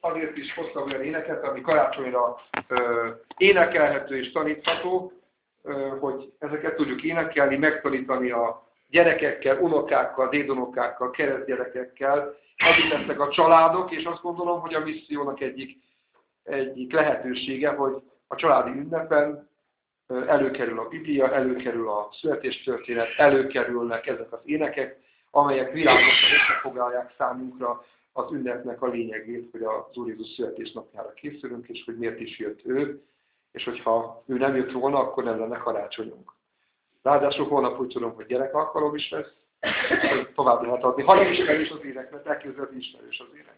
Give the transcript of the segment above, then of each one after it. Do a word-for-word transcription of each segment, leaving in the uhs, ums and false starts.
azért is hoztam olyan éneket, ami karácsonyra ö, énekelhető és tanítható, ö, hogy ezeket tudjuk énekelni, megtanítani a gyerekekkel, unokákkal, dédunokákkal, keresztgyerekekkel, azok lesznek a családok, és azt gondolom, hogy a missziónak egyik, egyik lehetősége, hogy a családi ünnepen előkerül a Biblia, előkerül a születéstörténet, előkerülnek ezek az énekek, amelyek világosan összefoglalják számunkra az ünnepnek a lényegét, hogy az Úr Jézus születésnapjára készülünk, és hogy miért is jött ő, és hogyha ő nem jött volna, akkor nem lenne karácsonyunk. Ráadásul holnap úgy tudom, hogy gyerek alkalom is lesz, hogy tovább lehet adni. Ha nem ismerős az ének, mert elképzelhető ismerős az ének.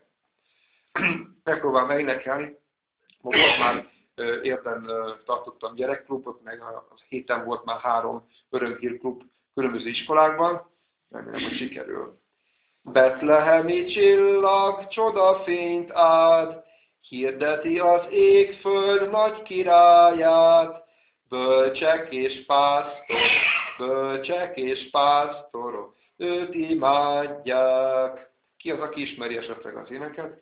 Megpróbálom énekelni. Ma volt már érden tartottam gyerekklubot, meg a héten volt már három örömhírklub különböző iskolákban. Remélem, hogy sikerül. Betlehemi csillag csodafényt ad, hirdeti az égföld nagy királyát, bölcsek és pásztor, bölcsek és pásztorok, őt imádják. Ki az, aki ismeri esetleg az éneket?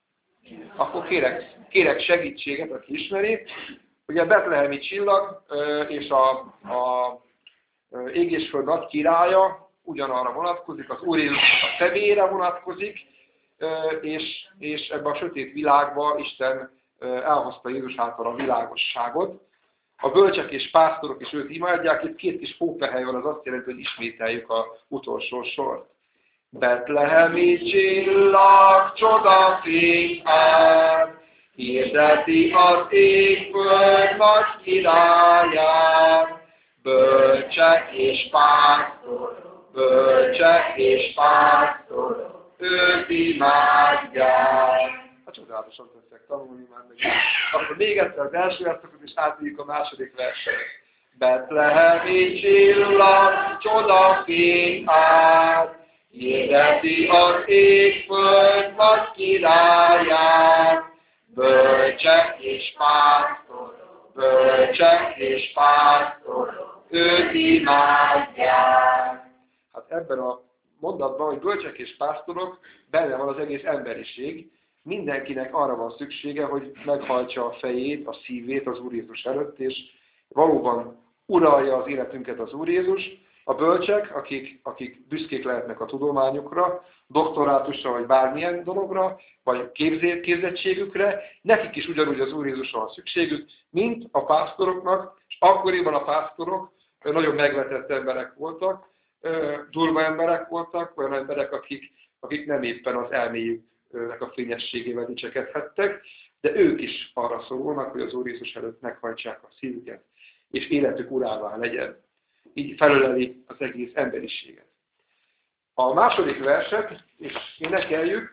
Akkor kérek, kérek segítséget, aki ismeri. Ugye a betlehemi csillag és a, a ég és föld nagy királya ugyanarra vonatkozik, az Úr Jézus a személyére vonatkozik, és, és ebben a sötét világban Isten elhozta Jézus által a világosságot. A bölcsek és pásztorok is őt imádják, itt két kis hófehely van, az azt jelenti, hogy ismételjük az utolsó sort. Betlehemi csillag csodafényt ad, hirdeti az égföld nagy királyát, bölcsek és pásztorok, bölcsek és pásztorok, őt imádják. Hát csodálatosan tettek tanulni már meg. Akkor még egyszer az első verszakot, és átvigyük a második verset. Betlehemi csillag csodafényt ad, hirdeti az égföld nagy királyát, bölcsek és pásztorok, bölcsek és pásztorok, őt imádják. Hát ebben a mondatban, hogy bölcsek és pásztorok, benne van az egész emberiség. Mindenkinek arra van szüksége, hogy meghajtsa a fejét, a szívét az Úr Jézus előtt, és valóban uralja az életünket az Úr Jézus. A bölcsek, akik, akik büszkék lehetnek a tudományukra, doktorátusra, vagy bármilyen dologra, vagy képzé, képzettségükre, nekik is ugyanúgy az Úr Jézusra van szükségük, mint a pásztoroknak, és akkoriban a pásztorok nagyon megvetett emberek voltak, durva emberek voltak, olyan emberek, akik, akik nem éppen az elméjüknek a fényességével dicsekedhettek, de ők is arra szólnak, hogy az Úr Jézus előtt meghajtsák a szívüket, és életük urává legyen. Így felöleli az egész emberiséget. A második verset, és énekeljük,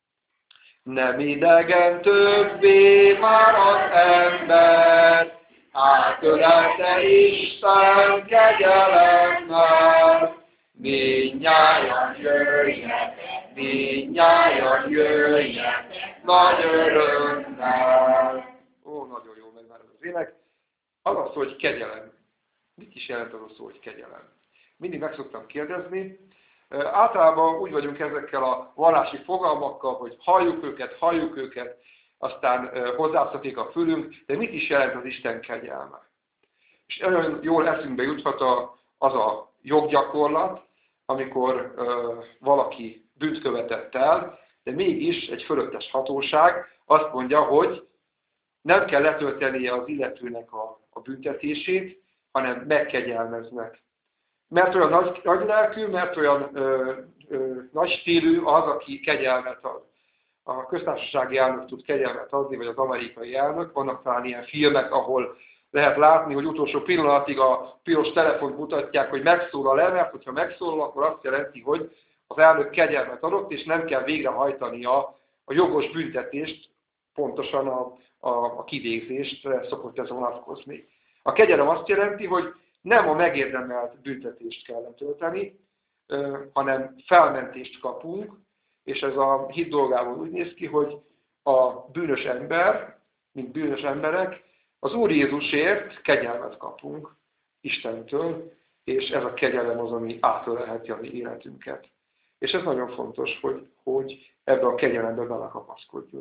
nem idegen többé már az ember, átölelte Isten kegyelemmel, mindnyájan jöjjetek, mindnyájan jöjjetek, nagy örömmel. Ó, nagyon jó megy már az ének. Az az, hogy kegyelem. Mit is jelent az a szó, hogy kegyelem? Mindig meg szoktam kérdezni. Általában úgy vagyunk ezekkel a vallási fogalmakkal, hogy halljuk őket, halljuk őket, aztán hozzászokik a fülünk, de mit is jelent az Isten kegyelme? És nagyon jól eszünkbe juthat a, az a joggyakorlat, amikor uh, valaki bűnt követett el, de mégis egy fölöttes hatóság azt mondja, hogy nem kell letöltenie az illetőnek a, a büntetését, hanem megkegyelmeznek. Mert olyan nagy, nagy lelkű, mert olyan ö, ö, nagy stílű az, aki kegyelmet ad. A köztársasági elnök tud kegyelmet adni, vagy az amerikai elnök. Vannak talán ilyen filmek, ahol lehet látni, hogy utolsó pillanatig a piros telefont mutatják, hogy megszólal-e, mert hogyha megszólal, akkor azt jelenti, hogy az elnök kegyelmet adott, és nem kell végrehajtani a, a jogos büntetést, pontosan a, a, a kivégzést szokott ez vonatkozni. A kegyelem azt jelenti, hogy nem a megérdemelt büntetést kell letölteni, hanem felmentést kapunk, és ez a hit dolgával úgy néz ki, hogy a bűnös ember, mint bűnös emberek, az Úr Jézusért kegyelmet kapunk Istentől, és ez a kegyelem az, ami átölelheti a mi életünket. És ez nagyon fontos, hogy, hogy ebbe a kegyelembe belekapaszkodjunk.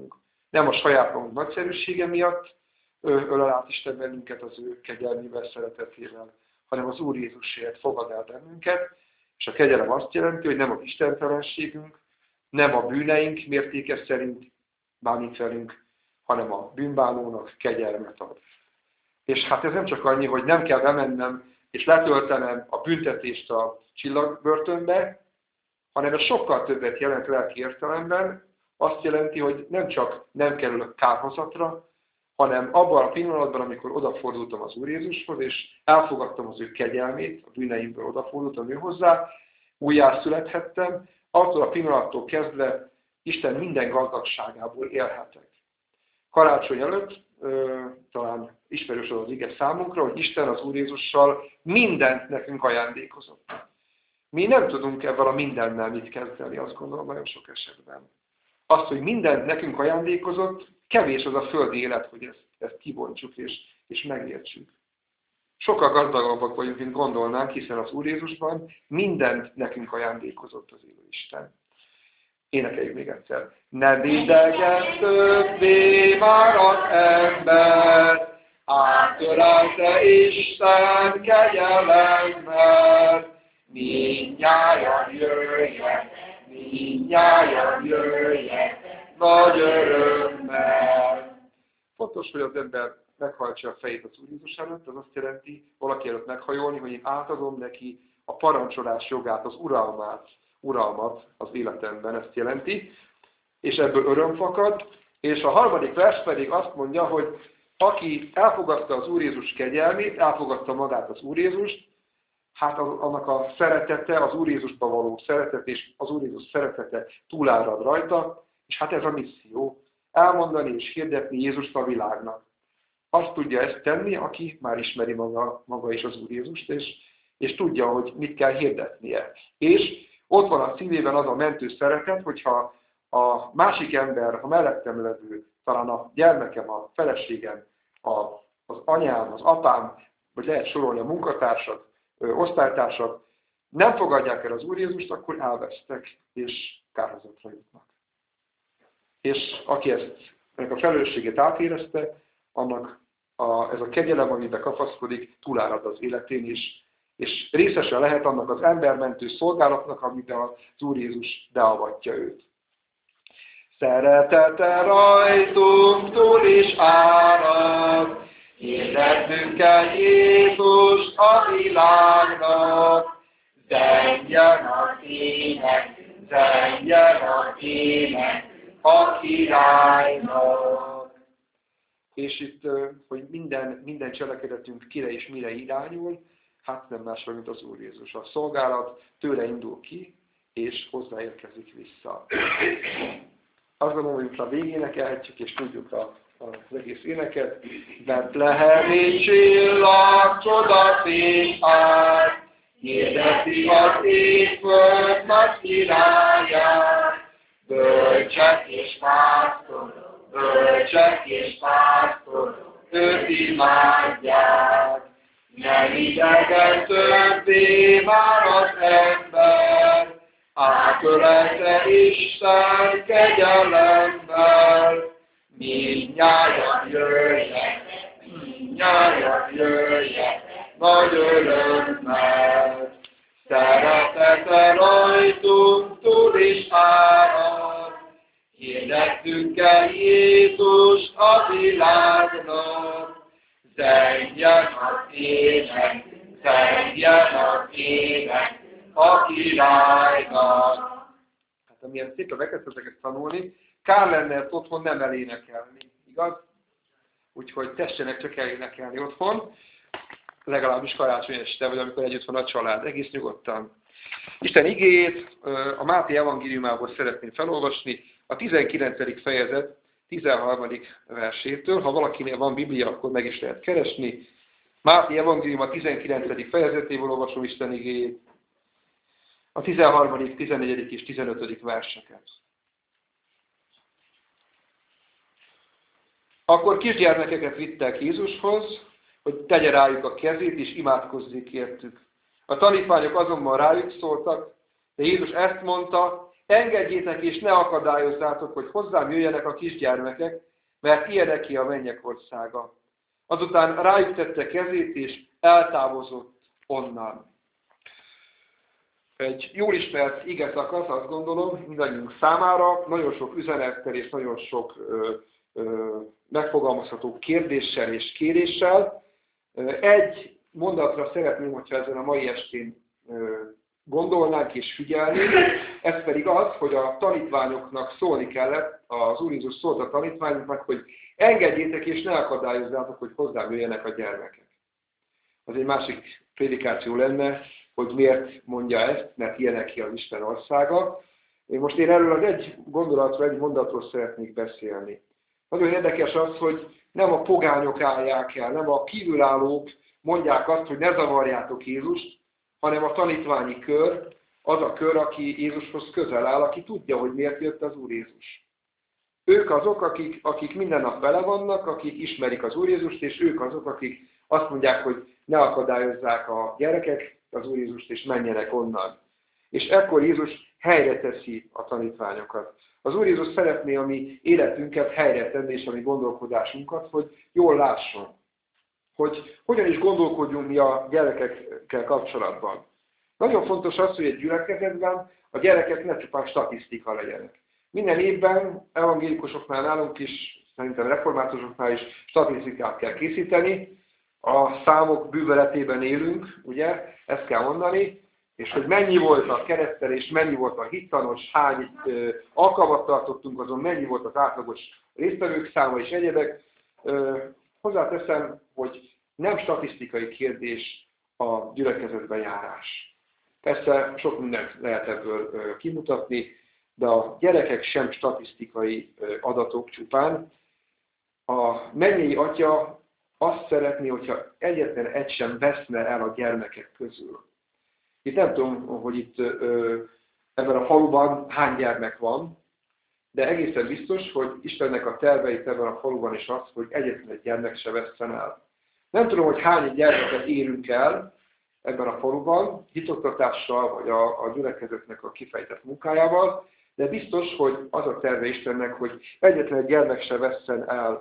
Nem a saját magunk nagyszerűsége miatt ölel át Isten bennünket az ő kegyelmével, szeretetével, hanem az Úr Jézusért fogad el bennünket, és a kegyelem azt jelenti, hogy nem a istentelenségünk, nem a bűneink mértéke szerint bánik velünk, hanem a bűnbánónak kegyelmet ad. És hát ez nem csak annyi, hogy nem kell bemennem és letöltenem a büntetést a csillagbörtönbe, hanem ez sokkal többet jelent lelki értelemben. Azt jelenti, hogy nem csak nem kerülök kárhozatra, hanem abban a pillanatban, amikor odafordultam az Úr Jézushoz, és elfogadtam az ő kegyelmét, a bűneimből odafordultam ő hozzá, újjászülethettem, attól a pillanattól kezdve Isten minden gazdagságából élhetek. Karácsony előtt ö, talán ismerős az az ige számunkra, hogy Isten az Úr Jézussal mindent nekünk ajándékozott. Mi nem tudunk ebben a mindennel mit kezdeni, azt gondolom nagyon sok esetben. Azt, hogy mindent nekünk ajándékozott, kevés az a földi élet, hogy ezt, ezt kibontsuk és, és megértsük. Sokkal gazdagabbak vagyunk, mint gondolnánk, hiszen az Úr Jézusban mindent nekünk ajándékozott az élő Isten. Énekeljük még egyszer. Ne védeget többé már az ember, átölelte Isten kegyelemmel. Mindnyájan jöjjek, mindnyájan jöjjek, nagy örömmel. Fontos, hogy az ember meghajtsa a fejét az Úr Jézus előtt, az azt jelenti, valaki előtt meghajolni, hogy én átadom neki a parancsolás jogát, az uralmát, uralmat az életemben, ezt jelenti, és ebből öröm fakad, és a harmadik vers pedig azt mondja, hogy aki elfogadta az Úr Jézus kegyelmét, elfogadta magát az Úr Jézust, hát annak a szeretete, az Úr Jézusba való szeretet, és az Úr Jézus szeretete túlárad rajta, és hát ez a misszió, elmondani és hirdetni Jézust a világnak. Azt tudja ezt tenni, aki már ismeri maga, maga is az Úr Jézust, és, és tudja, hogy mit kell hirdetnie. És ott van a szívében az a mentő szeretet, hogyha a másik ember, a mellettem levő, talán a gyermekem, a feleségem, a, az anyám, az apám, vagy lehet sorolni a munkatársak, ö, osztálytársak, nem fogadják el az Úr Jézust, akkor elvesztek, és kárhozatra jutnak. És aki ezt, ennek a felelősségét átérezte, annak a, ez a kegyelem, amiben kapaszkodik, túlárad az életén is, és részese lehet annak az embermentő szolgálatnak, amiben az Úr Jézus beavatja őt. Szeretete rajtunk túl is árad, hirdetnünk kell Jézust a világnak. Zengjen a ének, zengjen a ének a királynak. És itt, hogy minden, minden cselekedetünk kire és mire irányul, hát nem másra, mint az Úr Jézus. A szolgálat tőle indul ki, és hozzáérkezik vissza. Azt gondolom, hogy a végén énekelhetjük, és tudjuk a, az egész éneket. Betlehemi csillag csodafény át, hirdeti az éjföld nagy királyát. Bölcsek és pásztorok, bölcsek és pásztorok, őt imádják. Nem idegen többé már az ember, átölelte Isten kegyelemmel. Mindnyájan jöjjek, mindnyájan jöjjek, nagy örömmel. Szeretete rajtunk túl is árad, hirdettünk el Jézus a világnak. Zengjen az ének, zengjen az ének a királynak. Hát amilyen szépen megkezdtek ezt tanulni, kár lenne ezt otthon nem elénekelni, igaz? Úgyhogy tessenek csak elénekelni otthon, legalábbis karácsony este, vagy amikor együtt van a család, egész nyugodtan. Isten igéjét a Máté evangéliumából szeretném felolvasni, a tizenkilencedik fejezet tizenharmadik versétől. Ha valakinél van Biblia, akkor meg is lehet keresni. Máté evangélium a tizenkilencedik fejezetéből olvasom Isten igéjét. A tizenharmadik, tizennegyedik és tizenötödik verseket. Akkor kisgyermekeket vittek Jézushoz, hogy tegye rájuk a kezét, és imádkozzék értük. A tanítványok azonban rájuk szóltak, de Jézus ezt mondta, engedjétek és ne akadályozzátok, hogy hozzám jöjjenek a kisgyermekek, mert ilyeneké a mennyek országa. Azután rájuk tette kezét, és eltávozott onnan. Egy jól ismert ige szakasz, azt gondolom, mindannyiunk számára, nagyon sok üzenettel és nagyon sok ö, ö, megfogalmazható kérdéssel és kéréssel. Egy mondatra szeretném, hogyha ezen a mai estén ö, gondolnánk és figyelnénk, ez pedig az, hogy a tanítványoknak szólni kellett, az Úr Jézus szólt a tanítványoknak, hogy engedjétek és ne akadályozzátok, hogy hozzám jöjjenek a gyermekek. Az egy másik prédikáció lenne, hogy miért mondja ezt, mert ilyeneké az Isten országa. Én most én erről az egy gondolatról, egy mondatról szeretnék beszélni. Nagyon érdekes az, hogy nem a pogányok állják el, nem a kívülállók mondják azt, hogy ne zavarjátok Jézust, hanem a tanítványi kör, az a kör, aki Jézushoz közel áll, aki tudja, hogy miért jött az Úr Jézus. Ők azok, akik, akik minden nap vele vannak, akik ismerik az Úr Jézust, és ők azok, akik azt mondják, hogy ne akadályozzák a gyerekek az Úr Jézust, és menjenek onnan. És ekkor Jézus helyre teszi a tanítványokat. Az Úr Jézus szeretné a mi életünket helyre tenni, és a mi gondolkodásunkat, hogy jól lásson. Hogy hogyan is gondolkodjunk mi a gyerekekkel kapcsolatban. Nagyon fontos az, hogy egy gyülekezetben a gyerekek ne csupán statisztika legyenek. Minden évben evangélikusoknál nálunk is, szerintem reformátusoknál is statisztikát kell készíteni. A számok bűvöletében élünk, ugye, ezt kell mondani, és hogy mennyi volt a keresztelés, mennyi volt a hittanos, hány ö, alkalmat tartottunk, azon mennyi volt az átlagos résztvevők száma és egyebek. Ö, hozzáteszem, hogy nem statisztikai kérdés a gyülekezetben járás. Persze sok mindent lehet ebből ö, kimutatni, de a gyerekek sem statisztikai ö, adatok csupán. A mennyei Atya azt szeretné, hogyha egyetlen egy sem veszne el a gyermekek közül. Itt nem tudom, hogy itt ö, ebben a faluban hány gyermek van, de egészen biztos, hogy Istennek a terveit ebben a faluban is az, hogy egyetlen egy gyermek se vesszen el. Nem tudom, hogy hány gyermeket érünk el ebben a faluban, hitoktatással, vagy a, a gyülekezetnek a kifejtett munkájával, de biztos, hogy az a terve Istennek, hogy egyetlen egy gyermek se vesszen el.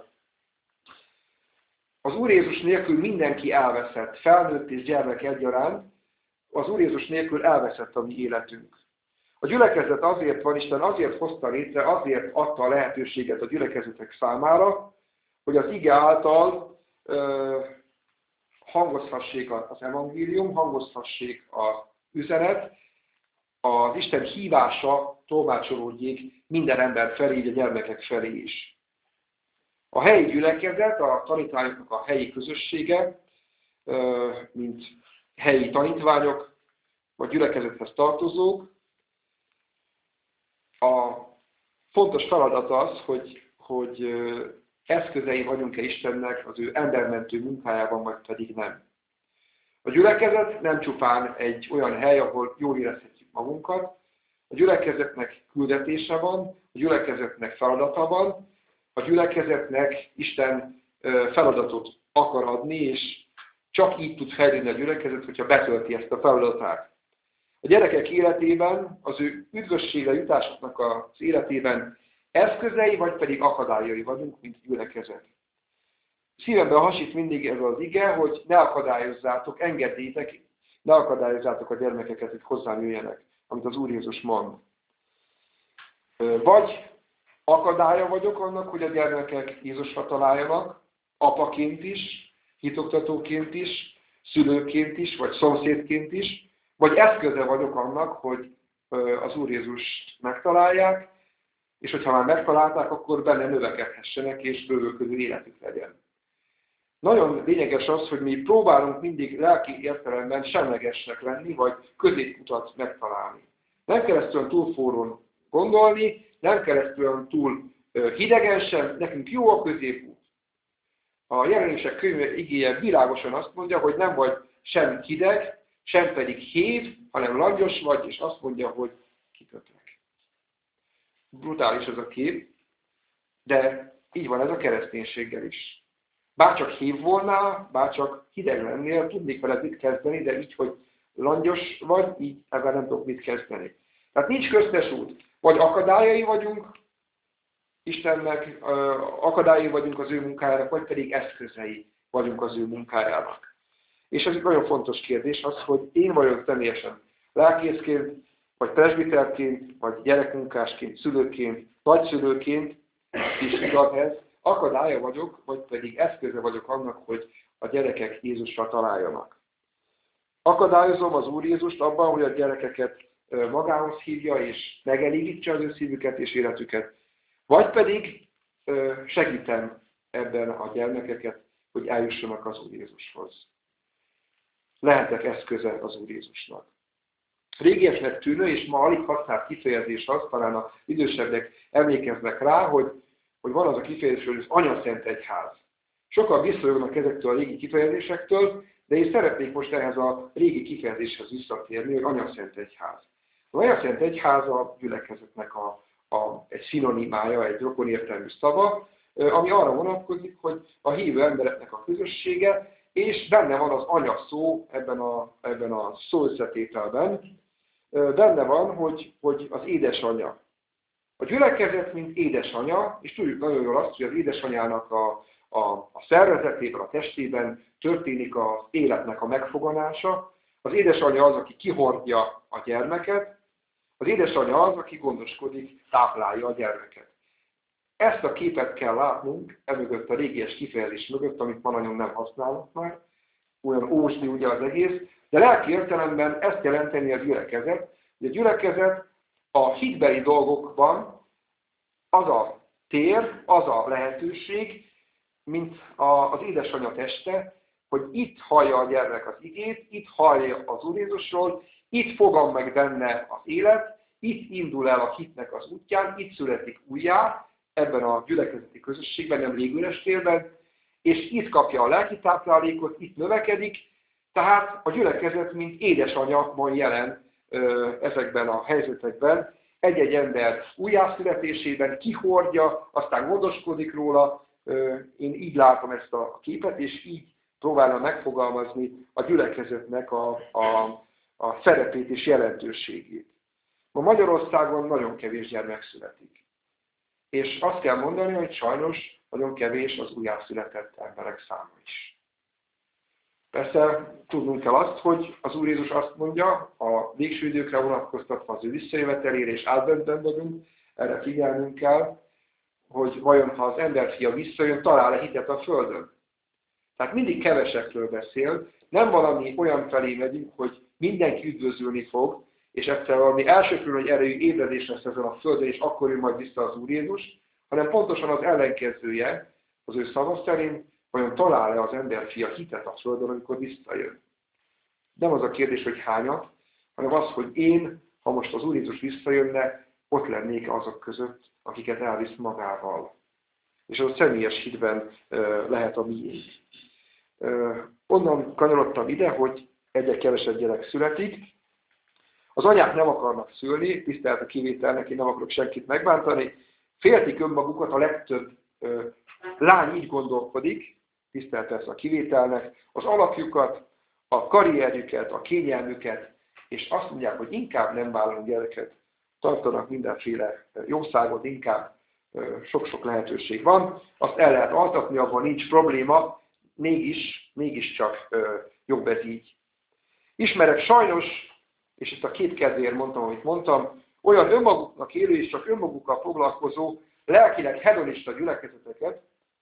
Az Úr Jézus nélkül mindenki elveszett, felnőtt és gyermek egyaránt, az Úr Jézus nélkül elveszett a mi életünk. A gyülekezet azért van, Isten azért hozta létre, azért adta a lehetőséget a gyülekezetek számára, hogy az ige által ö, hangozhassék az evangélium, hangozhassék az üzenet, az Isten hívása tolmácsolódjék minden ember felé, így a gyermekek felé is. A helyi gyülekezet, a tanítványoknak a helyi közössége, mint helyi tanítványok, vagy gyülekezethez tartozók, a fontos feladat az, hogy, hogy eszközei vagyunk-e Istennek az ő embermentő munkájában, vagy pedig nem. A gyülekezet nem csupán egy olyan hely, ahol jól érezhetjük magunkat, a gyülekezetnek küldetése van, a gyülekezetnek feladata van, a gyülekezetnek Isten feladatot akar adni, és csak így tud fejlődni a gyülekezet, hogyha betölti ezt a feladatát. A gyerekek életében, az ő üdvösségre jutásoknak az életében eszközei, vagy pedig akadályai vagyunk, mint gyülekezet. Szívemben hasít mindig ez az ige, hogy ne akadályozzátok, engedjétek, ne akadályozzátok a gyermekeket, hogy hozzám jöjjenek, amit az Úr Jézus mond. Vagy akadálya vagyok annak, hogy a gyermekek Jézusra találjanak, apaként is, hitoktatóként is, szülőként is, vagy szomszédként is, vagy eszköze vagyok annak, hogy az Úr Jézust megtalálják, és hogyha már megtalálták, akkor benne növekedhessenek, és bővölködő életük legyen. Nagyon lényeges az, hogy mi próbálunk mindig lelki értelemben semlegesnek lenni, vagy középutat megtalálni. Nem kell ezt olyan túl forrón gondolni, nem kell ezt olyan túl hidegen sem, nekünk jó a középút. A Jelenések könyve igéje világosan azt mondja, hogy nem vagy sem hideg, sem pedig hév, hanem langyos vagy, és azt mondja, hogy kikötlek. Brutális ez a kép, de így van ez a kereszténységgel is. Bárcsak hív volnál, bárcsak hideg lennél, tudnék veled mit kezdeni, de így, hogy langyos vagy, így ebben nem tudok mit kezdeni. Tehát nincs köztes út. Vagy akadályai vagyunk Istennek, akadályai vagyunk az ő munkájának, vagy pedig eszközei vagyunk az ő munkájának. És ez egy nagyon fontos kérdés az, hogy én vagyok személyesen lelkészként, vagy presbiterként, vagy gyerekmunkásként, szülőként, nagyszülőként is igaz ez, akadálya vagyok, vagy pedig eszköze vagyok annak, hogy a gyerekek Jézusra találjanak. Akadályozom az Úr Jézust abban, hogy a gyerekeket magához hívja, és megelégítse az ő szívüket és életüket, vagy pedig segítem ebben a gyermekeket, hogy eljussanak az Úr Jézushoz. Lehetek eszköze az Úr Jézusnak. Régiesnek tűnő, és ma alig használt kifejezés az, talán az idősebbek emlékeznek rá, hogy, hogy van az a kifejezés, hogy az Anyaszent Egyház. Sokan visszajönnek ezektől a régi kifejezésektől, de én szeretnék most ehhez a régi kifejezéshez visszatérni, hogy Anyaszent Egyház. Az Anyaszent Egyház a gyülekezetnek a, a, egy szinonimája, egy rokon értelmű szava, ami arra vonatkozik, hogy a hívő embereknek a közössége, és benne van az anya szó ebben a, ebben a szó összetételben. Benne van, hogy, hogy az édesanyja. A gyülekezet, mint édesanyja, és tudjuk nagyon jól azt, hogy az édesanyának a, a, a szervezetében, a testében történik az életnek a megfoganása. Az édesanyja az, aki kihordja a gyermeket, az édesanyja az, aki gondoskodik, táplálja a gyermeket. Ezt a képet kell látnunk, emögött a régies kifejezés mögött, amit ma nagyon nem használunk már, olyan ósdi ugye az egész, de lelki értelemben ezt jelenteni a gyülekezet, hogy a gyülekezet a hitbeli dolgokban az a tér, az a lehetőség, mint az édesanyja teste, hogy itt hallja a gyermek az igét, itt hallja az Úr Jézusról, itt fogam meg benne az élet, itt indul el a hitnek az útján, itt születik újjá, ebben a gyülekezeti közösségben, nem légüres térben, és itt kapja a lelki táplálékot, itt növekedik, tehát a gyülekezet, mint édesanyja van jelen ö, ezekben a helyzetekben, egy-egy ember újjászületésében kihordja, aztán gondoskodik róla, ö, én így látom ezt a képet, és így próbálom megfogalmazni a gyülekezetnek a, a, a szerepét és jelentőségét. Ma Magyarországon nagyon kevés gyermek születik. És azt kell mondani, hogy sajnos nagyon kevés az újjászületett emberek száma is. Persze tudnunk kell azt, hogy az Úr Jézus azt mondja, a végső időkre vonatkoztatva az ő visszajövetelére, és átbentben vagyunk, erre figyelnünk kell, hogy vajon ha az emberfia visszajön, talál-e hitet a Földön. Tehát mindig kevesekről beszél, nem valami olyan felé megyünk, hogy mindenki üdvözölni fog, és egyszer valami elsőkről, hogy erejű ébredés lesz ezen a Földön, és akkor jön majd vissza az Úr Jézus, hanem pontosan az ellenkezője, az ő szava szerint, vajon talál-e az emberfia hitet a Földön, amikor visszajön. Nem az a kérdés, hogy hányat, hanem az, hogy én, ha most az Úr Jézus visszajönne, ott lennék azok között, akiket elvisz magával. És az a személyes hitben lehet a miénk. Onnan kanyarodtam ide, hogy egyre kevesebb gyerek születik. Az anyák nem akarnak szülni, tisztelt a kivételnek, én nem akarok senkit megbántani. Féltik önmagukat, a legtöbb ö, lány így gondolkodik, tisztelt ez a kivételnek, az alapjukat, a karrierjüket, a kényelmüket, és azt mondják, hogy inkább nem vállalunk gyereket, tartanak mindenféle jószágot, inkább sok-sok lehetőség van, azt el lehet altatni, abban nincs probléma, mégis, mégiscsak ö, jobb ez így. Ismerek sajnos, és ezt a két kedvéért mondtam, amit mondtam, olyan önmaguknak élő és csak önmagukkal foglalkozó, lelkileg hedonista gyülekezeteket,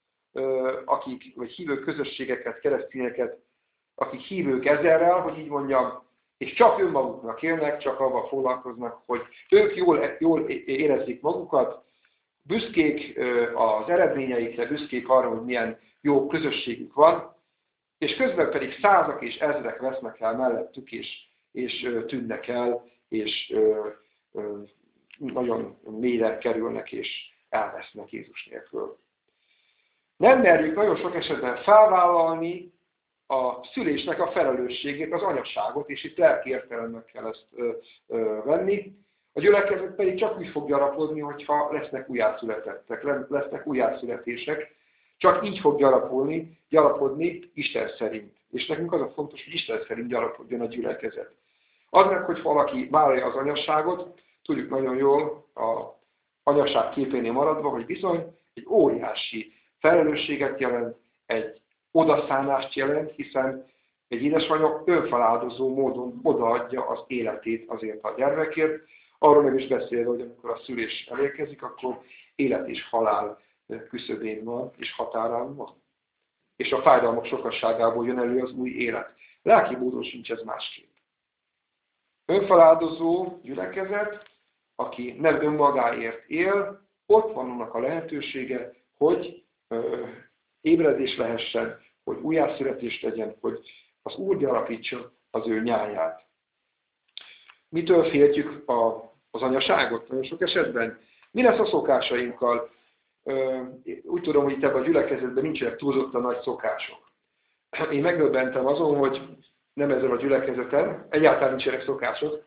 akik, vagy hívő közösségeket, keresztényeket, akik hívők ezerrel, hogy így mondjam, és csak önmaguknak élnek, csak avval foglalkoznak, hogy ők jól, jól érezzék magukat, büszkék az eredményeikre, büszkék arra, hogy milyen jó közösségük van, és közben pedig százak és ezrek vesznek el mellettük, és, és tűnnek el, és ö, ö, nagyon mélyre kerülnek, és elvesznek Jézus nélkül. Nem merjük nagyon sok esetben felvállalni a szülésnek a felelősségét, az anyaságot, és itt lelki értelemben kell ezt ö, ö, venni. A gyülekezet pedig csak úgy fog gyarapodni, hogyha lesznek újjászületettek, lesznek újjászületések. Csak így fog gyarapodni, gyarapodni Isten szerint. És nekünk az a fontos, hogy Isten szerint gyarapodjon a gyülekezet. Az meg, hogy valaki vállalja az anyasságot, tudjuk nagyon jól a anyaság képénél maradva, hogy bizony egy óriási felelősséget jelent, egy odaszánást jelent, hiszen egy édesanyja önfeláldozó módon odaadja az életét azért a gyermekért. Arról nem is beszélve, hogy amikor a szülés elérkezik, akkor élet és halál küszöbén van, és határán van. És a fájdalmak sokasságából jön elő az új élet. Lelki módon sincs ez másképp. Önfeláldozó gyülekezet, aki nem önmagáért él, ott van annak a lehetősége, hogy ö, ébredés lehessen, hogy újjászületést legyen, hogy az Úr gyarapítsa az ő nyáját. Mitől féltjük a, az anyaságot? Nagyon sok esetben. Mi lesz a szokásainkkal? Ö, úgy tudom, hogy itt ebben a gyülekezetben nincsenek túlzottan nagy szokások. Én megdöbbentem azon, hogy nem ezzel a gyülekezetem, egyáltalán nincsenek szokások.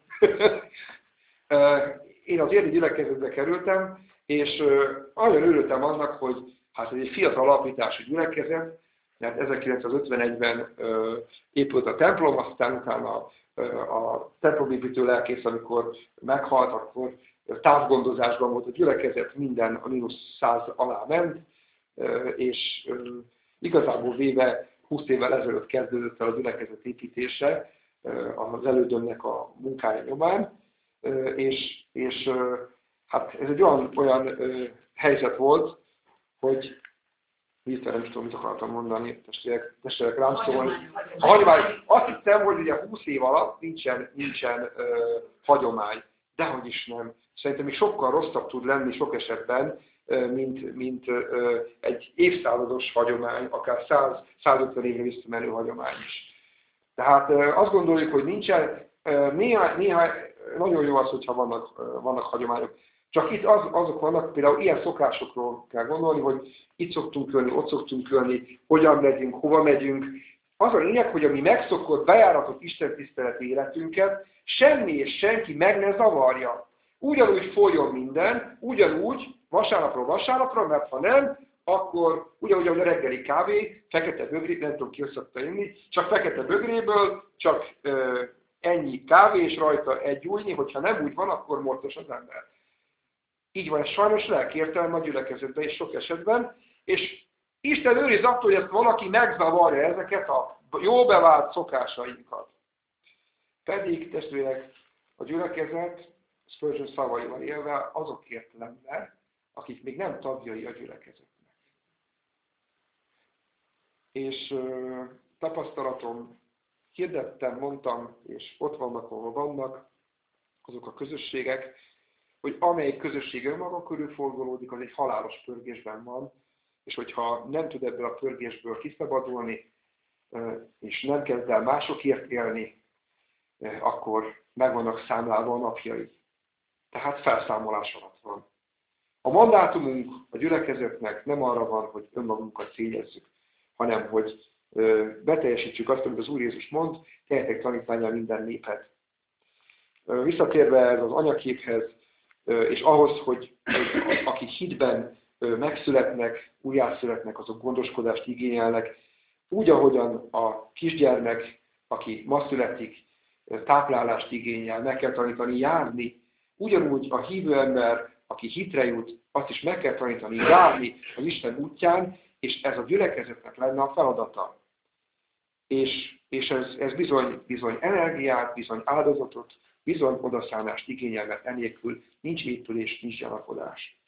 Én az érdi gyülekezetbe kerültem, és nagyon örültem annak, hogy hát ez egy fiatal alapítású gyülekezet, mert ezerkilencszázötvenegyben épült a templom, aztán utána a templomépítő lelkész, amikor meghalt, akkor távgondozásban volt a gyülekezet, minden a mínusz száz alá ment, és igazából véve húsz évvel ezelőtt kezdődött el a gyülekezet építése az elődömnek a munkája nyomán, és, és hát ez egy olyan, olyan helyzet volt, hogy hirtelen nem tudom, mit akartam mondani, testvérek, testvérek rám szólni. A hagyomány, azt hiszem, hogy ugye húsz év alatt nincsen, nincsen uh, hagyomány, dehogy is nem. Szerintem még sokkal rosszabb tud lenni sok esetben, uh, mint, mint uh, egy évszázados hagyomány, akár száz-százötven évre visszamenő hagyomány is. Tehát uh, azt gondoljuk, hogy nincsen, uh, néha, néha nagyon jó az, hogyha vannak, uh, vannak hagyományok. Csak itt az, azok vannak, például ilyen szokásokról kell gondolni, hogy itt szoktunk ölni, ott szoktunk ölni, hogyan megyünk, hova megyünk. Az a lényeg, hogy a mi megszokott, bejáratott istentiszteleti életünket semmi és senki meg ne zavarja. Ugyanúgy folyjon minden, ugyanúgy vasárnapról vasárnapra, mert ha nem, akkor ugyanúgy a reggeli kávé, fekete bögré, nem tudom ki szokta inni, csak fekete bögréből, csak ö, ennyi kávé és rajta egy újnyi, hogyha nem úgy van, akkor mortos az ember. Így van, ez sajnos lelkiértelme a gyülekezetben és sok esetben, és Isten őriz attól, hogy ezt valaki megzavarja ezeket a jó bevált szokásainkat. Pedig, testvérek, a gyülekezet, Spurgeon szavaival élve, azokért lenne, akik még nem tagjai a gyülekezetnek. És ö, tapasztalatom, hirdettem, mondtam, és ott vannak, ahol vannak, azok a közösségek, hogy amelyik közösség önmaga körül forgolódik, az egy halálos pörgésben van, és hogyha nem tud ebből a pörgésből kiszabadulni, és nem kezd el másokért élni, akkor meg vannak számlálva a napjai. Tehát felszámolás alatt van. A mandátumunk a gyülekezetnek nem arra van, hogy önmagunkat szégyezzük, hanem hogy beteljesítsük azt, amit az Úr Jézus mond, tegyetek tanítvánnyá minden népet. Visszatérve ez az anyaképhez, és ahhoz, hogy akik hitben megszületnek, újjászületnek, azok gondoskodást igényelnek, úgy, ahogyan a kisgyermek, aki ma születik, táplálást igényel, meg kell tanítani járni, ugyanúgy a hívő ember, aki hitre jut, azt is meg kell tanítani járni az Isten útján, és ez a gyülekezetnek lenne a feladata. És, és ez, ez bizony, bizony energiát, bizony áldozatot, bizony odaszánást igényel, mert enélkül nincs épülés, nincs gyanakodás.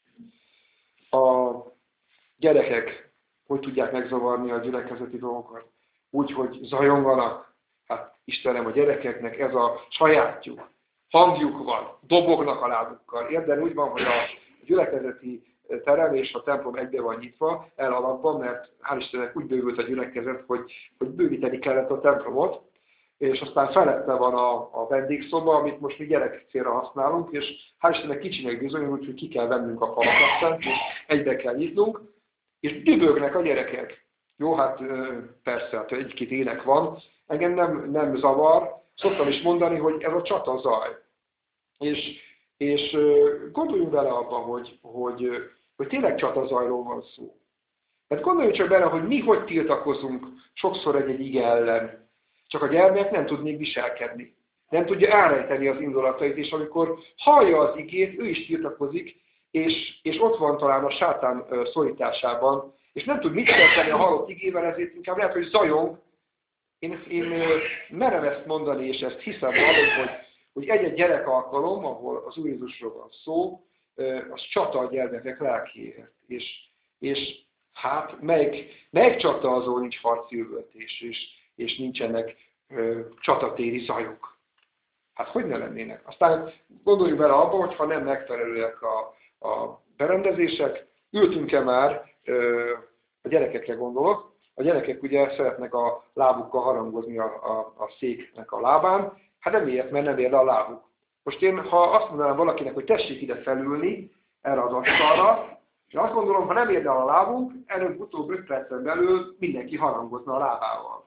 A gyerekek hogy tudják megzavarni a gyülekezeti dolgokat? Úgy, hogy zajonganak. Hát Istenem, a gyerekeknek ez a sajátjuk. Hangjuk van, dobognak a lábukkal. Érden úgy van, hogy a gyülekezeti terem és a templom egybe van nyitva, el alapban, mert hál' Istennek úgy bővült a gyülekezet, hogy, hogy bővíteni kellett a templomot, és aztán felette van a, a vendégszoba, amit most mi gyerek célra használunk, és hál' Istennek kicsinek bizonyul, úgyhogy ki kell vennünk a falakat, és egybe kell nyitnunk, és dübögnek a gyerekek. Jó, hát persze, hát egy-két ének van, engem nem, nem zavar, szoktam is mondani, hogy ez a csata zaj. És, és gondoljunk bele abba, hogy, hogy, hogy tényleg csata zajról van szó. Tehát gondoljunk csak bele, hogy mi hogy tiltakozunk sokszor egy-egy ige ellen. Csak a gyermek nem tud még viselkedni. Nem tudja elrejteni az indulatait, és amikor hallja az igét, ő is tiltakozik, és, és ott van talán a sátán szorításában, és nem tud mit tenni a halott igével, ezért inkább lehet, hogy zajong. Én, én merem ezt mondani, és ezt hiszem valami, hogy, hogy egy-egy gyerek alkalom, ahol az Úr Jézusról van szó, az csata a gyermekek lelkéért. És, és hát melyik, melyik csata azon nincs harci üvöltés, és, és nincsenek ö, csatatéri zajok. Hát hogy ne lennének? Aztán gondoljunk bele abba, hogyha nem megfelelőek a, a berendezések, ültünk-e már, ö, a gyerekekre gondolok, a gyerekek ugye szeretnek a lábukkal harangozni a, a, a széknek a lábán, hát nem miért, mert nem ér le a lábuk. Most én, ha azt mondanám valakinek, hogy tessék ide felülni, erre az asztalra, és azt gondolom, ha nem ér le a lábunk, előbb-utóbb öt percen belül mindenki harangozna a lábával.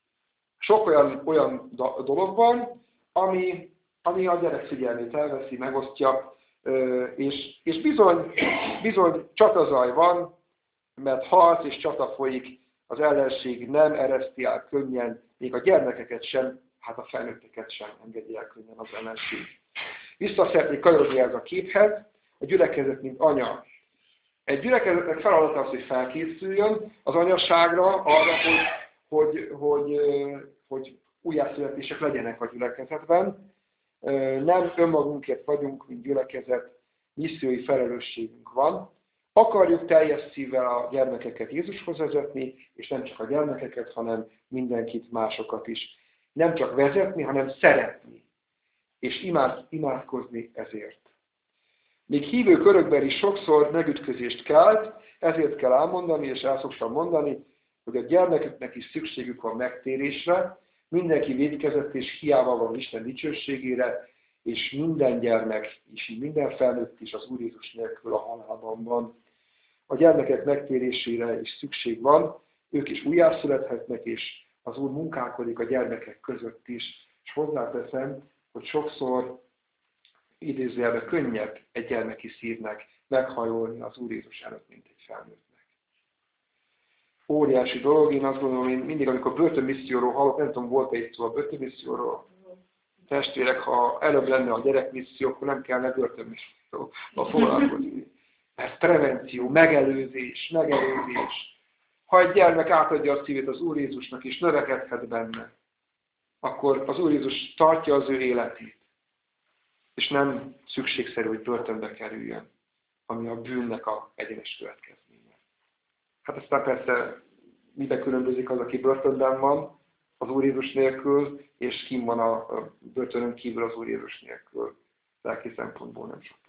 Sok olyan, olyan dolog van, ami, ami a gyerek figyelmét elveszi, megosztja, és, és bizony, bizony csatazaj van, mert harc és csata folyik, az ellenség nem ereszti el könnyen, még a gyermekeket sem, hát a felnőtteket sem engedi el könnyen az ellenség. Vissza szeretnék kanyarodni ez a képhez, a gyülekezet, mint anya. Egy gyülekezetnek feladata az, hogy felkészüljön az anyaságra, arra, hogy, hogy, hogy, hogy újjászületések legyenek a gyülekezetben. Nem önmagunkért vagyunk, mint gyülekezet, missziói felelősségünk van. Akarjuk teljes szívvel a gyermekeket Jézushoz vezetni, és nem csak a gyermekeket, hanem mindenkit, másokat is. Nem csak vezetni, hanem szeretni, és imád, imádkozni ezért. Még hívő körökben is sokszor megütközést kelt, ezért kell elmondani, és el szoktam mondani, hogy a gyermekeknek is szükségük van megtérésre, mindenki vétkezett és hiába van Isten dicsőségére, és minden gyermek, és minden felnőtt is az Úr Jézus nélkül a halálban van. A gyermekek megtérésére is szükség van, ők is újjászülethetnek, és az Úr munkálkodik a gyermekek között is. És hozzáteszem, hogy sokszor idézőjelben könnyebb egy gyermeki szívnek meghajolni az Úr Jézus előtt, mint egy felnőttnek. Óriási dolog, én azt gondolom, én mindig, amikor börtönmisszióról hallok, nem tudom, volt-e itt szó a börtönmisszióról, testvérek, ha előbb lenne a gyerekmisszió, akkor nem kellene börtönmisszióval foglalkozni. Mert prevenció, megelőzés, megelőzés. Ha egy gyermek átadja a szívét az Úr Jézusnak, és növekedhet benne, akkor az Úr Jézus tartja az ő életét. És nem szükségszerű, hogy börtönbe kerüljön, ami a bűnnek a egyenes következménye. Hát aztán persze miben különbözik az, aki börtönben van az Úr Jézus nélkül, és kim van a börtönön kívül az Úr Jézus nélkül. Lelki szempontból nem sokan.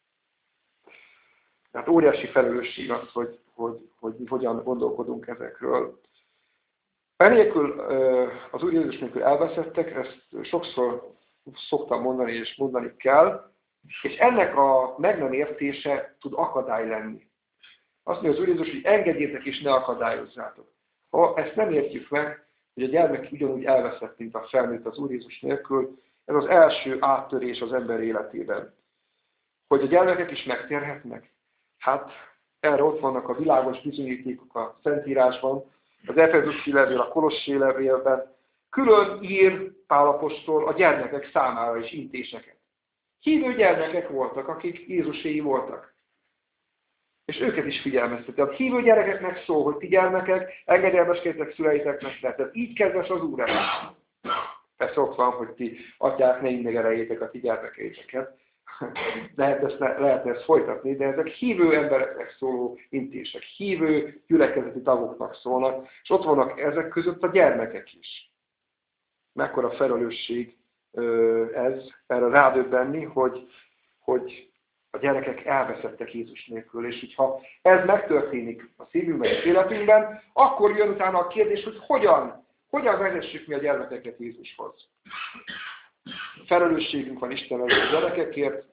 Tehát óriási felelősség az, hogy, hogy, hogy hogyan gondolkodunk ezekről. Enélkül az Úr Jézus nélkül elveszettek, ezt sokszor szoktam mondani, és mondani kell, és ennek a meg nem értése tud akadály lenni. Azt mondja az Úr Jézus, hogy engedjétek és ne akadályozzátok. Ha ezt nem értjük meg, hogy a gyermek ugyanúgy elveszett, mint a felnőtt az Úr Jézus nélkül, ez az első áttörés az ember életében. Hogy a gyermekek is megtérhetnek? Hát erre ott vannak a világos bizonyítékok a Szentírásban, az Efezuszi levél, a Kolossi levélben. Külön ír Pál apostol a gyermekek számára is intéseket. Hívő gyermekek voltak, akik Jézuséi voltak. És őket is figyelmezteti. A hívő gyerekeknek szól, hogy ti gyermekek, engedelmeskedjetek szüleiteknek, tehát így kedves az Úr előtt. Persze ott van, hogy ti atyák, ne indegereljétek a ti gyermekeiteket. Lehet ezt, lehetne ezt folytatni, de ezek hívő embereknek szóló intések, hívő gyülekezeti tagoknak szólnak, és ott vannak ezek között a gyermekek is. Mekkora felelősség ez, erre rádöbbenni, hogy, hogy a gyerekek elveszettek Jézus nélkül, és hogyha ez megtörténik a szívünkben és életünkben, akkor jön utána a kérdés, hogy hogyan, hogyan vezessük mi a gyermekeket Jézushoz. Felelősségünk van Isten előtt a gyerekekért,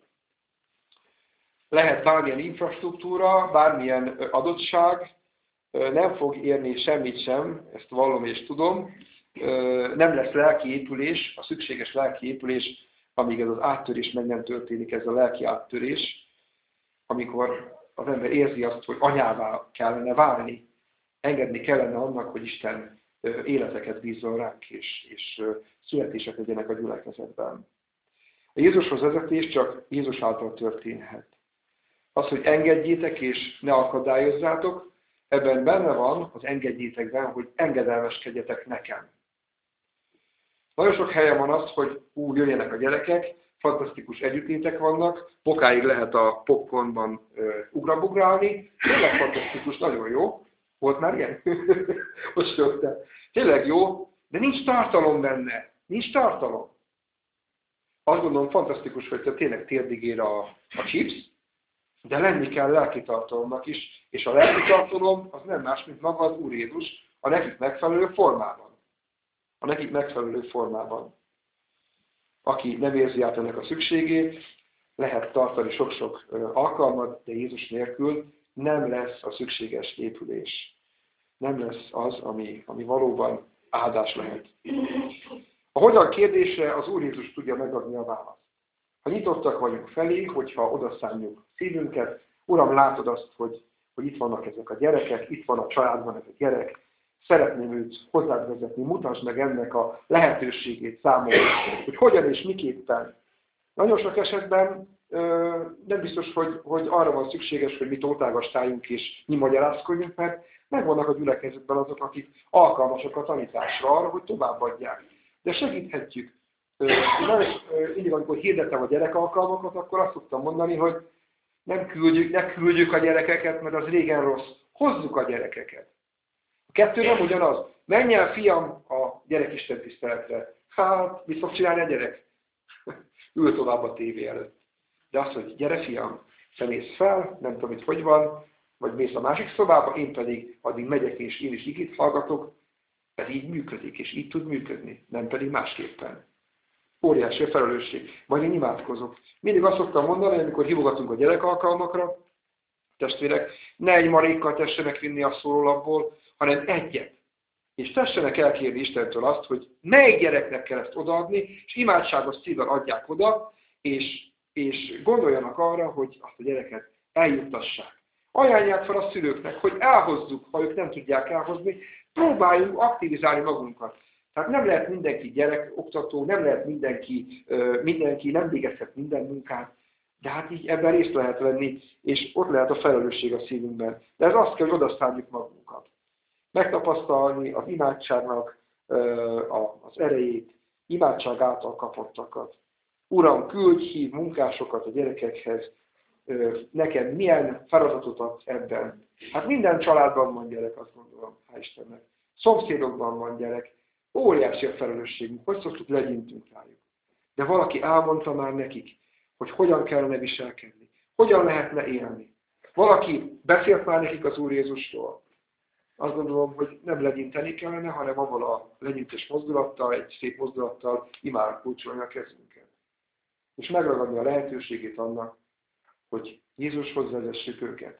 lehet bármilyen infrastruktúra, bármilyen adottság, nem fog érni semmit sem, ezt vallom és tudom, nem lesz lelki épülés, a szükséges lelki épülés, amíg ez az áttörés meg nem történik, ez a lelki áttörés, amikor az ember érzi azt, hogy anyává kellene válni, engedni kellene annak, hogy Isten életeket bízzon ránk, és, és születések legyenek a gyülekezetben. A Jézushoz vezetés csak Jézus által történhet. Az, hogy engedjétek és ne akadályozzátok, ebben benne van az engedjétekben, hogy engedelmeskedjetek nekem. Nagyon sok helyen van az, hogy úgy jöjjenek a gyerekek, fantasztikus együttétek vannak, bokáig lehet a popcornban ugrabugrálni, tényleg fantasztikus, nagyon jó. Volt már ilyen? Most jöttem. Tényleg jó, de nincs tartalom benne. Nincs tartalom. Azt gondolom fantasztikus, hogy te tényleg térdig ér a, a chips, de lenni kell lelki tartalomnak is, és a lelki tartalom az nem más, mint maga az Úr Jézus a nekik megfelelő formában. A nekik megfelelő formában. Aki nem érzi át ennek a szükségét, lehet tartani sok-sok alkalmat, de Jézus nélkül nem lesz a szükséges épülés. Nem lesz az, ami, ami valóban áldás lehet. A hogyan kérdésre az Úr Jézus tudja megadni a választ. Ha nyitottak vagyunk felé, hogyha odaszálljuk szívünket, Uram, látod azt, hogy, hogy itt vannak ezek a gyerekek, itt van a családban ez a gyerek, szeretném őt hozzád vezetni, mutasd meg ennek a lehetőségét számomra, hogy hogyan és miképpen. Nagyon sok esetben ö, nem biztos, hogy, hogy arra van szükséges, hogy mi tótágastáljunk és mi magyarázkodjunk, mert megvannak a gyülekezetben azok, akik alkalmasak a tanításra arra, hogy továbbadják. De segíthetjük. Mindig, amikor hirdetem a gyerekalkalmakat, akkor azt szoktam mondani, hogy nem küldjük, ne küldjük a gyerekeket, mert az régen rossz. Hozzuk a gyerekeket. A kettő nem ugyanaz. Menj el, fiam, a gyerekisten tiszteletre. Hát, mit fog csinálni a gyerek? Ül tovább a tévé előtt. De az, hogy gyere, fiam, te mész fel, nem tudom, hogy hogy van, vagy mész a másik szobába, én pedig addig megyek, és én is igét hallgatok, ez így működik, és így tud működni, nem pedig másképpen. Óriási a felelősség. Majd én imádkozok. Mindig azt szoktam mondani, amikor hívogatunk a gyerekalkalmakra, testvérek, ne egy marékkal tessenek vinni a szólólapból, hanem egyet. És tessenek elkérni Istentől azt, hogy melyik gyereknek kell ezt odaadni, és imádságos szívvel adják oda, és, és gondoljanak arra, hogy azt a gyereket eljuttassák. Ajánlják fel a szülőknek, hogy elhozzuk, ha ők nem tudják elhozni, próbáljunk aktivizálni magunkat. Tehát nem lehet mindenki gyerekoktató, nem lehet mindenki, mindenki nem végezhet minden munkát, de hát így ebben részt lehet venni, és ott lehet a felelősség a szívünkben. De ez azt kell, hogy odaszálljuk magunkat. Megtapasztalni az imádságnak az erejét, imádság által kapottakat. Uram, küldj, hív munkásokat a gyerekekhez, nekem milyen feladatot adsz ebben. Hát minden családban van gyerek, azt gondolom, hál' Istennek. Szomszédokban van gyerek. Óriási a felelősségünk, hogy szoktuk, legyintünk rájuk. De valaki elmondta már nekik, hogy hogyan kellene viselkedni, hogyan lehetne élni. Valaki beszélt már nekik az Úr Jézusról. Azt gondolom, hogy nem legyinteni kellene, hanem avval a legyintés mozdulattal, egy szép mozdulattal imára kulcsolni a kezünket. És megragadni a lehetőségét annak, hogy Jézushoz vezessük őket.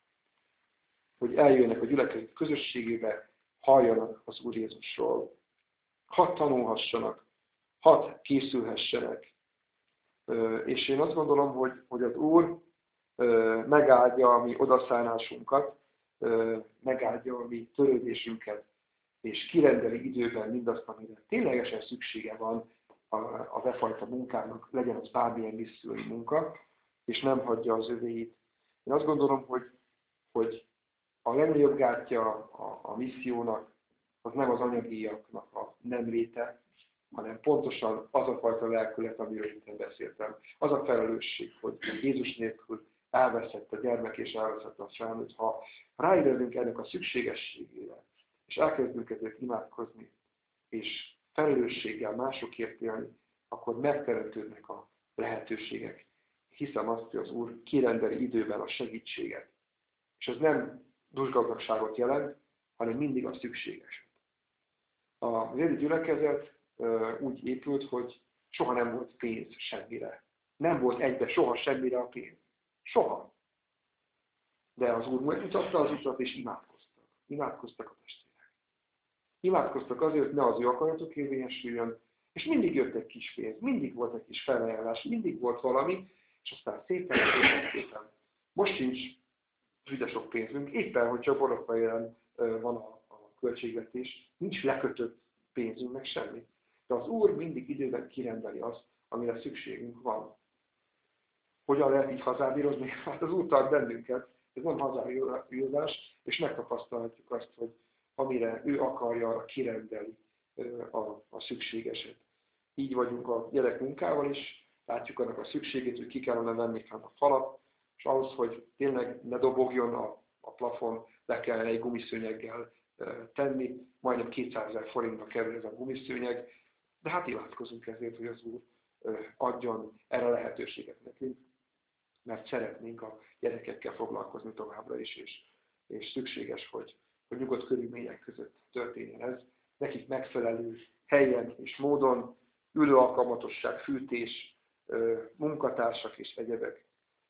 Hogy eljöjjenek a gyülekezet közösségébe, halljanak az Úr Jézusról. Hadd tanulhassanak, hadd készülhessenek. És én azt gondolom, hogy, hogy az Úr megáldja a mi odaszállásunkat, megáldja a mi törődésünket, és kirendeli időben mindazt, amire ténylegesen szüksége van az e fajta munkának, legyen az bármilyen missziói munka, és nem hagyja az övéit. Én azt gondolom, hogy, hogy a legnagyobb gátja a, a missziónak az nem az anyagiaknak a nem léte, hanem pontosan az a fajta lelkület, amiről én beszéltem. Az a felelősség, hogy Jézus nélkül elveszett a gyermek és elveszett a felnőtt. Ha ráérezünk ennek a szükségességére, és elkezdünk ezért imádkozni, és felelősséggel másokért élni, akkor megteremtődnek a lehetőségek. Hiszem azt, hogy az Úr kirendeli időben a segítséget. És ez nem dusgazdagságot jelent, hanem mindig a szükséges. Az éli gyülekezet úgy épült, hogy soha nem volt pénz semmire. Nem volt egybe soha semmire a pénz. Soha. De az Úr mutatta az utat, és imádkoztak. Imádkoztak a testvérek. Imádkoztak azért, hogy ne az ő akaratok érvényesüljön, és mindig jött egy kis pénz, mindig volt egy kis felajánlás, mindig volt valami, és aztán szépen, szépen, szépen. Most sincs üde sok pénzünk, éppen, hogy csak Borokfehérren van a, a költségvetés, nincs lekötött pénzünk, meg semmi. De az Úr mindig időben kirendeli azt, amire szükségünk van. Hogyan lehet így hazábírozni? Hát az Úr tart bennünket, ez nem hazábírozás, és megtapasztalhatjuk azt, hogy amire ő akarja, arra kirendeli a, a szükségeset. Így vagyunk a gyerek munkával is, látjuk annak a szükségét, hogy ki kellene venni a falat, és ahhoz, hogy tényleg ne dobogjon a, a plafon, le kellene egy gumiszőnyeggel tenni, majdnem kétszázezer forintba kerül ez a gumiszőnyeg, de hát imádkozunk ezért, hogy az Úr adjon erre lehetőséget nekünk, mert szeretnénk a gyerekekkel foglalkozni továbbra is, és, és szükséges, hogy, hogy nyugodt körülmények között történjen ez. Nekik megfelelő helyen és módon, ülő alkalmatosság, fűtés, munkatársak és egyebek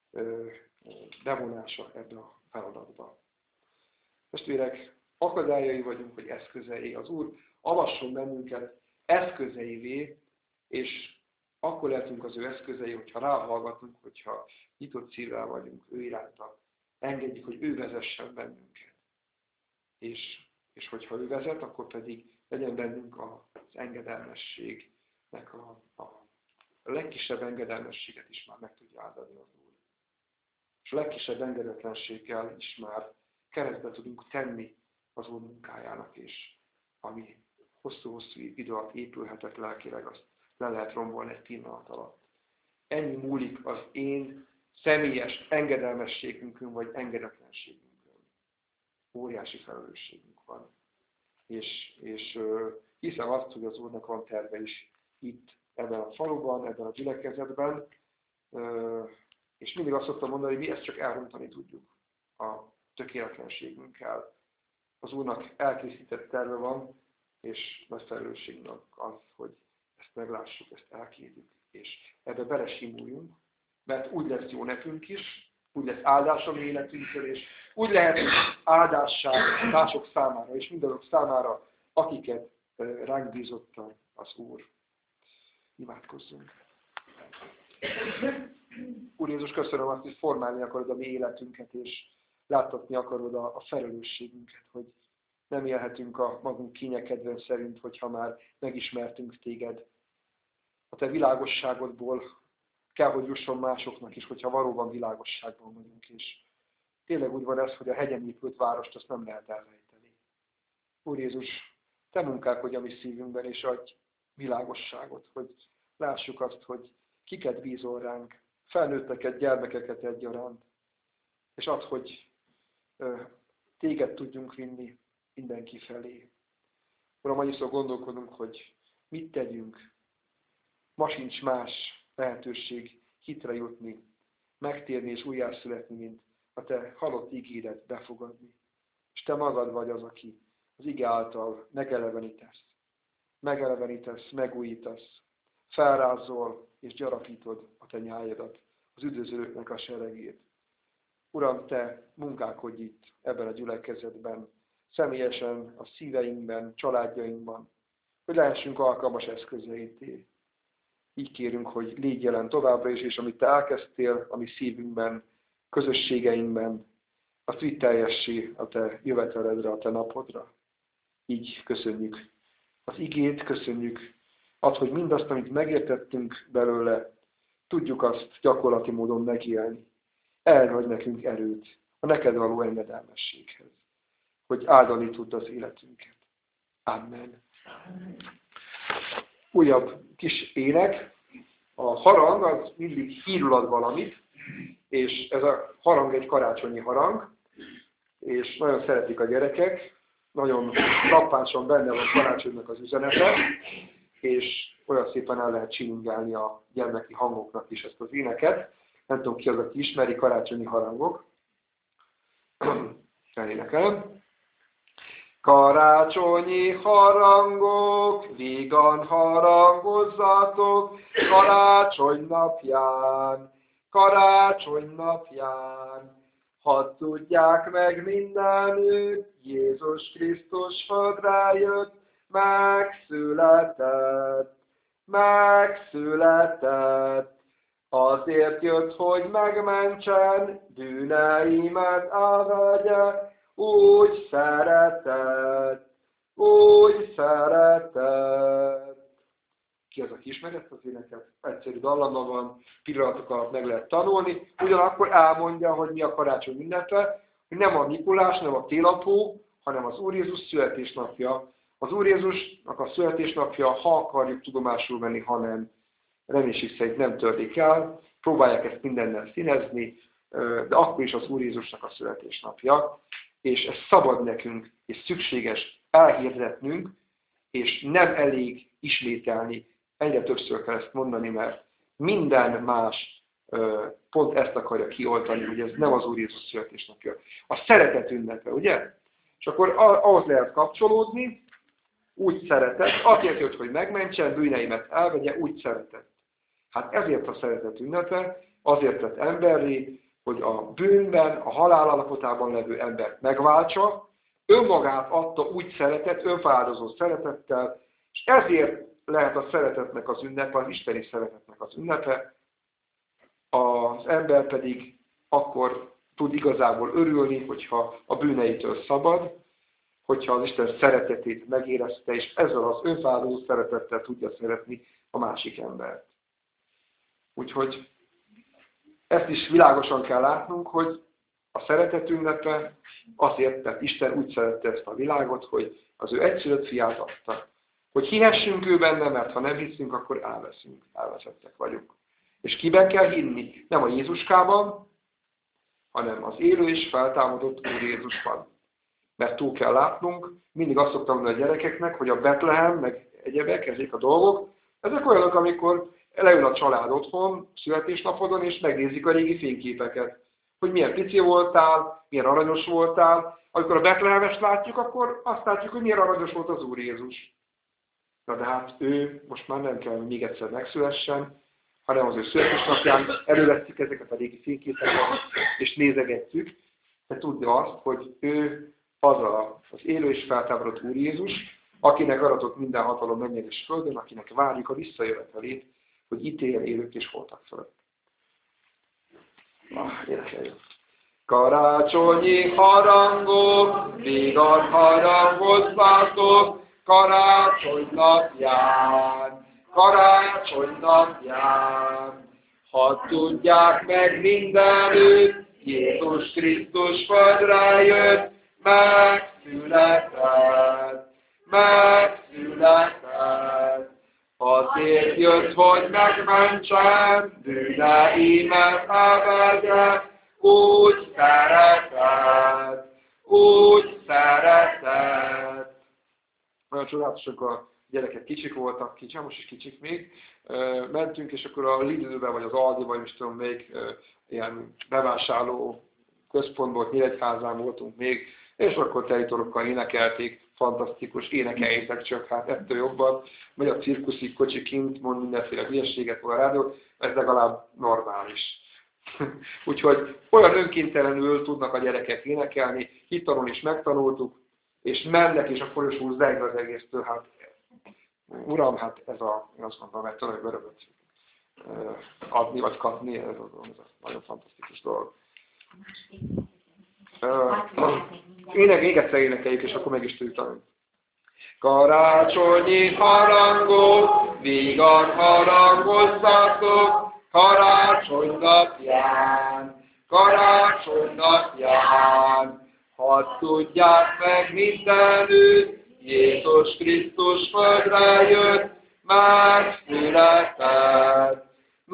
bevonása ebbe a feladatba. Testvérek, akadályai vagyunk, hogy eszközei. Az Úr avasson bennünket eszközeivé, és akkor lehetünk az ő eszközei, hogyha ráhallgatunk, hogyha nyitott szívvel vagyunk ő iránta. Engedjük, hogy ő vezessen bennünket. És, és hogyha ő vezet, akkor pedig legyen bennünk az engedelmességnek a, a, a legkisebb engedelmességet is már meg tudja áldani az Úr. És a legkisebb engedetlenséggel is már keresztbe tudunk tenni az Úr munkájának, és ami hosszú-hosszú idő alatt épülhetett lelkileg, azt le lehet rombolni egy pillanat alatt. Ennyi múlik az én személyes engedelmességünkön, vagy engedetlenségünkön. Óriási felelősségünk van. És, és uh, hiszem azt, hogy az Úrnak van terve is itt, ebben a faluban, ebben a gyülekezetben, uh, és mindig azt szoktam mondani, hogy mi ezt csak elrontani tudjuk a tökéletlenségünkkel. Az Úrnak elkészített terve van, és nagy felelősségünk az, hogy ezt meglássuk, ezt elkérjük, és ebbe belesimuljunk, mert úgy lesz jó nekünk is, úgy lesz áldás a mi életünkről, és úgy lehet áldássá mások számára, és mindazok számára, akiket ránk bízott az Úr. Imádkozzunk! Úr Jézus, köszönöm azt, hogy formálni akarod a mi életünket, és láttatni akarod a, a felelősségünket, hogy nem élhetünk a magunk kényekedven szerint, hogyha már megismertünk téged. A te világosságodból kell, hogy jusson másoknak is, hogyha valóban világosságban vagyunk. És tényleg úgy van ez, hogy a hegyen épült várost azt nem lehet elrejteni. Úr Jézus, te munkálkodj a mi szívünkben, és adj világosságot, hogy lássuk azt, hogy kiket bízol ránk, felnőtteket, gyermekeket egyaránt, és add, hogy ö, téged tudjunk vinni mindenki felé. Uram, annyiszor gondolkodunk, hogy mit tegyünk. Ma sincs más lehetőség hitre jutni, megtérni és újjászületni, mint a te halott ígédet befogadni. És te magad vagy az, aki az ige által megelevenítesz, megelevenítesz, megújítasz, felrázol és gyarapítod a te nyájadat, az üdvözlőknek a seregét. Uram, te munkálkodj itt ebben a gyülekezetben, személyesen a szíveinkben, családjainkban, hogy lehessünk alkalmas eszközeité. Így kérünk, hogy légy jelen továbbra is, és amit te elkezdtél a mi szívünkben, közösségeinkben, azt vidd teljessé a te jöveteledre, a te napodra. Így köszönjük az igét, köszönjük azt, hogy mindazt, amit megértettünk belőle, tudjuk azt gyakorlati módon megélni. Erre adj nekünk erőt a neked való engedelmességhez, hogy áldani tudd az életünket. Amen. Újabb kis ének. A harang az mindig hírul ad valamit, és ez a harang egy karácsonyi harang, és nagyon szeretik a gyerekek, nagyon frappánsan benne van karácsonynak az üzenete, és olyan szépen el lehet csilingálni a gyermeki hangoknak is ezt az éneket. Nem tudom ki az, aki ismeri, karácsonyi harangok. Elénekelem. Karácsonyi harangok, vígan harangozzatok, karácsony napján, karácsony napján. Hadd tudják meg mindenütt, Jézus Krisztus földre jött, megszületett, megszületett. Azért jött, hogy megmentsen, bűneimet elvegye, úgy szeretett, aki ismeri ezt az éneket, egyszerű dallamban van, pillanatok alatt meg lehet tanulni, ugyanakkor elmondja, hogy mi a karácsony ünnepe, hogy nem a Mikulás, nem a télapó, hanem az Úr Jézus születésnapja. Az Úr Jézusnak a születésnapja, ha akarjuk tudomásul venni, hanem reménység szerint nem törlik el, próbálják ezt mindennel színezni, de akkor is az Úr Jézusnak a születésnapja, és ez szabad nekünk, és szükséges elhirdetnünk, és nem elég ismételni, egyre többször kell ezt mondani, mert minden más pont ezt akarja kioltani, hogy ez nem az Úr Jézus születésnapja. A szeretet ünnepe, ugye? És akkor ahhoz lehet kapcsolódni, úgy szeretett, azért jött, hogy megmentsen, bűneimet elvegye, úgy szeretett. Hát ezért a szeretet ünnepe, azért lett emberré, hogy a bűnben, a halál állapotában levő embert megváltsa, önmagát adta úgy szeretet, önfeláldozó szeretettel, és ezért lehet a szeretetnek az ünnepe, az isteni szeretetnek az ünnepe, az ember pedig akkor tud igazából örülni, hogyha a bűneitől szabad, hogyha az Isten szeretetét megérezte, és ezzel az önfeláldozó szeretettel tudja szeretni a másik embert. Úgyhogy ezt is világosan kell látnunk, hogy a szeretet ünnepe azért, mert Isten úgy szerette ezt a világot, hogy az ő egyszülött fiát adta. Hogy hihessünk ő benne, mert ha nem hiszünk, akkor elveszünk, elveszettek vagyunk. És kiben kell hinni? Nem a Jézuskában, hanem az élő és feltámadott Úr Jézusban. Mert túl kell látnunk, mindig azt szoktam mondani a gyerekeknek, hogy a Betlehem, meg egyebek, ezek a dolgok, ezek olyanok, amikor leül a család otthon, születésnapodon, és megnézik a régi fényképeket. Hogy milyen pici voltál, milyen aranyos voltál. Amikor a Betlehemest látjuk, akkor azt látjuk, hogy milyen aranyos volt az Úr Jézus. Na de hát ő most már nem kell, hogy még egyszer megszülessen, hanem az ő születésnapján elővesszük ezeket a régi fényképeket, és nézegetjük, de tudni azt, hogy ő az a, az élő és feltámadott Úr Jézus, akinek aratott minden hatalom menjen és földön, akinek várjuk a visszajövetelét, hogy ítéljen élők és holtak fölött. Ah, énekeljük. Karácsonyi harangok, vígan harangozzátok, karácsony napján, karácsony napján. Hadd tudják meg mindenütt, Jézus Krisztus földre jött, megszületett, megszületett. Azért jött, hogy megmentsen, bűneimet elvegye, úgy szeretett, úgy szeretett. Olyan csodálatosak a gyerekek, kicsik voltak, kicsik, most is kicsik még. Mentünk, és akkor a Lidlbe, vagy az Aldi, vagy most tudom, még ilyen bevásárló központból, Nyíregyházán voltunk még, és akkor telitorokkal énekelték, fantasztikus, énekeljétek csak, hát ettől jobban, megy a cirkuszik, kocsi kint, mond mindenféle hülyeséget a rádió, ez legalább normális. Úgyhogy olyan önkéntelenül tudnak a gyerekek énekelni, hittanon is megtanultuk, és mennek, és a folyosó zeng az egésztől, hát uram, hát ez a, én azt mondtam, hogy tudom, hogy örömöt adni vagy kapni, ez, az, ez az nagyon fantasztikus dolog. Ének, még egyszer énekeljük, és akkor meg is tudjuk tanulni. Karácsonyi harangok, vígan harangozzatok, karácsony napján, karácsony napján. Hadd tudják meg mindenütt, Jézus Krisztus földre jött, megszületett,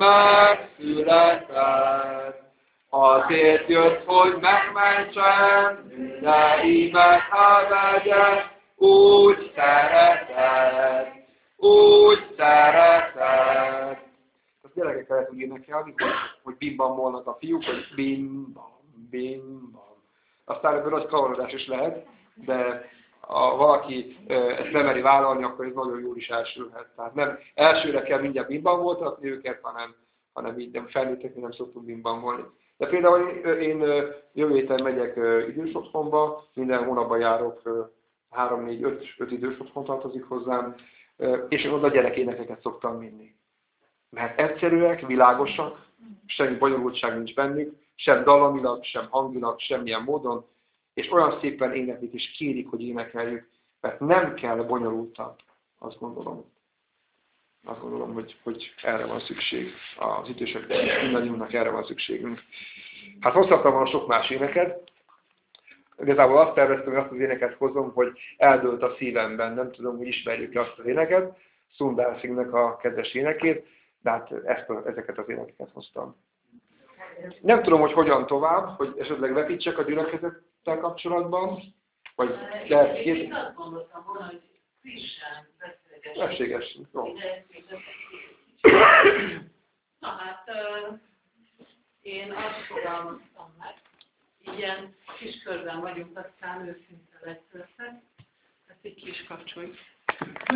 megszületett. Azért jött, hogy megmentsen, bűneimet elvegye, úgy szeretett, úgy szeretett. Azt gyerekekkel lehet úgy énekelni, hogy, hogy bimban molnak a fiúk, hogy bim-bam, bim-bam. Aztán ebből nagy kavarodás is lehet, de ha valaki ezt nem meri vállalni, akkor ez nagyon jól is elsülhet. Tehát nem elsőre kell mindjárt bimban voltatni őket, hanem, hanem így nem felnőttek, mi nem szoktunk bimban volni. De például én jövő héten megyek idős otthonba, minden hónapban járok, három, négy, öt, öt idős otthon tartozik hozzám, és én oda gyerekénekeket szoktam vinni. Mert egyszerűek, világosak, semmi bonyolultság nincs bennük, sem dallamilag, sem hangilag, semmilyen módon, és olyan szépen éneklik és kérik, hogy énekeljük, mert nem kell bonyolultabb, azt gondolom. Azt gondolom, hogy, hogy erre van szükség. Az időseknek is, mindannyiunknak erre van szükségünk. Hát hozhattam volna sok más éneket. Igazából azt terveztem, hogy azt az éneket hozom, hogy eldőlt a szívemben. Nem tudom, hogy ismerjük-e azt az éneket. Sundarsingnek a kedves énekét, de hát ezt a, ezeket az énekeket hoztam. Nem tudom, hogy hogyan tovább, hogy esetleg vetítsek a gyülekezettel kapcsolatban, vagy lehet két... Én azt gondoltam volna, hogy frissen beszélgessünk. Ességessünk, jó. Na hát, én azt fogalmaztam meg, ilyen kis körben vagyunk, aztán őszinte lesz össze, ezt így ki is kapcsoljuk.